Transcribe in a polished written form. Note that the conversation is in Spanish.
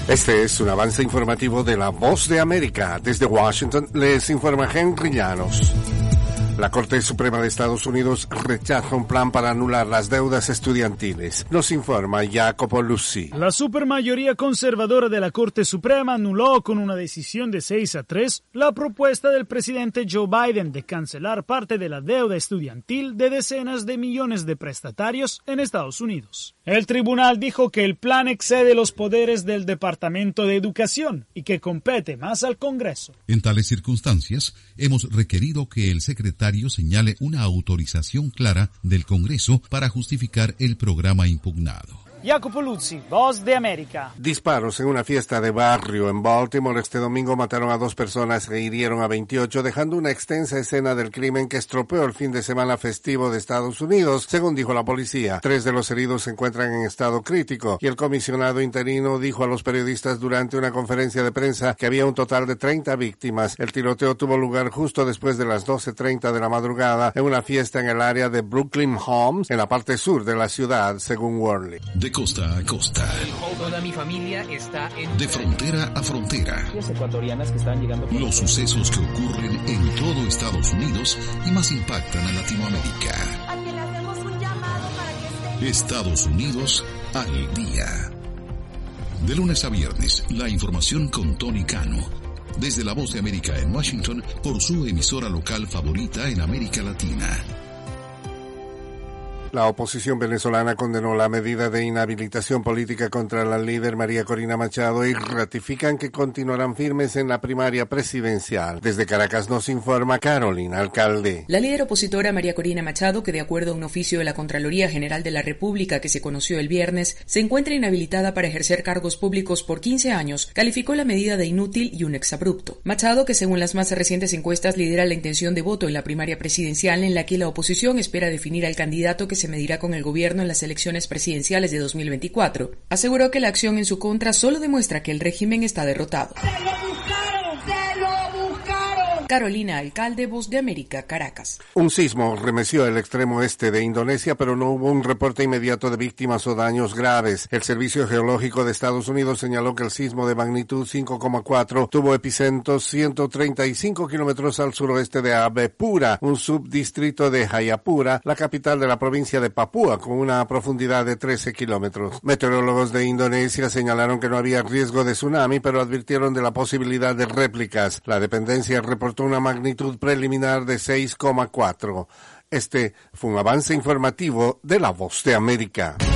Este es un avance informativo de La Voz de América. Desde Washington les informa Henry Llanos. La Corte Suprema de Estados Unidos rechaza un plan para anular las deudas estudiantiles. Nos informa Jacopo Luzzi. La supermayoría conservadora de la Corte Suprema anuló con una decisión de 6-3 la propuesta del presidente Joe Biden de cancelar parte de la deuda estudiantil de decenas de millones de prestatarios en Estados Unidos. El tribunal dijo que el plan excede los poderes del Departamento de Educación y que compete más al Congreso. En tales circunstancias, hemos requerido que el secretario señale una autorización clara del Congreso para justificar el programa impugnado. Jacopo Luzzi, Voz de América. Disparos en una fiesta de barrio en Baltimore este domingo mataron a 2 personas e hirieron a 28, dejando una extensa escena del crimen que estropeó el fin de semana festivo de Estados Unidos, según dijo la policía. 3 de los heridos se encuentran en estado crítico y el comisionado interino dijo a los periodistas durante una conferencia de prensa que había un total de 30 víctimas. El tiroteo tuvo lugar justo después de las 12:30 de la madrugada en una fiesta en el área de Brooklyn Homes, en la parte sur de la ciudad, según Worley. De costa a costa. Toda mi familia está en... De frontera a frontera. Ecuatorianas que están llegando... Los sucesos que ocurren en todo Estados Unidos y más impactan a Latinoamérica. A que le hacemos un llamado para que esté... Estados Unidos al día. De lunes a viernes, la información con Tony Cano. Desde La Voz de América en Washington, por su emisora local favorita en América Latina. La oposición venezolana condenó la medida de inhabilitación política contra la líder María Corina Machado y ratifican que continuarán firmes en la primaria presidencial. Desde Caracas nos informa Carolina Alcalde. La líder opositora María Corina Machado, que de acuerdo a un oficio de la Contraloría General de la República que se conoció el viernes, se encuentra inhabilitada para ejercer cargos públicos por 15 años, calificó la medida de inútil y un exabrupto. Machado, que según las más recientes encuestas lidera la intención de voto en la primaria presidencial en la que la oposición espera definir al candidato que se medirá con el gobierno en las elecciones presidenciales de 2024, aseguró que la acción en su contra solo demuestra que el régimen está derrotado. ¡Se lo buscaron! ¡Se lo buscaron! Carolina Alcalde, Voz de América, Caracas. Un sismo remeció el extremo este de Indonesia, pero no hubo un reporte inmediato de víctimas o daños graves. El Servicio Geológico de Estados Unidos señaló que el sismo de magnitud 5,4 tuvo epicentro 135 kilómetros al suroeste de Abepura, un subdistrito de Jayapura, la capital de la provincia de Papúa, con una profundidad de 13 kilómetros. Meteorólogos de Indonesia señalaron que no había riesgo de tsunami, pero advirtieron de la posibilidad de réplicas. La dependencia reportó una magnitud preliminar de 6,4. Este fue un avance informativo de La Voz de América.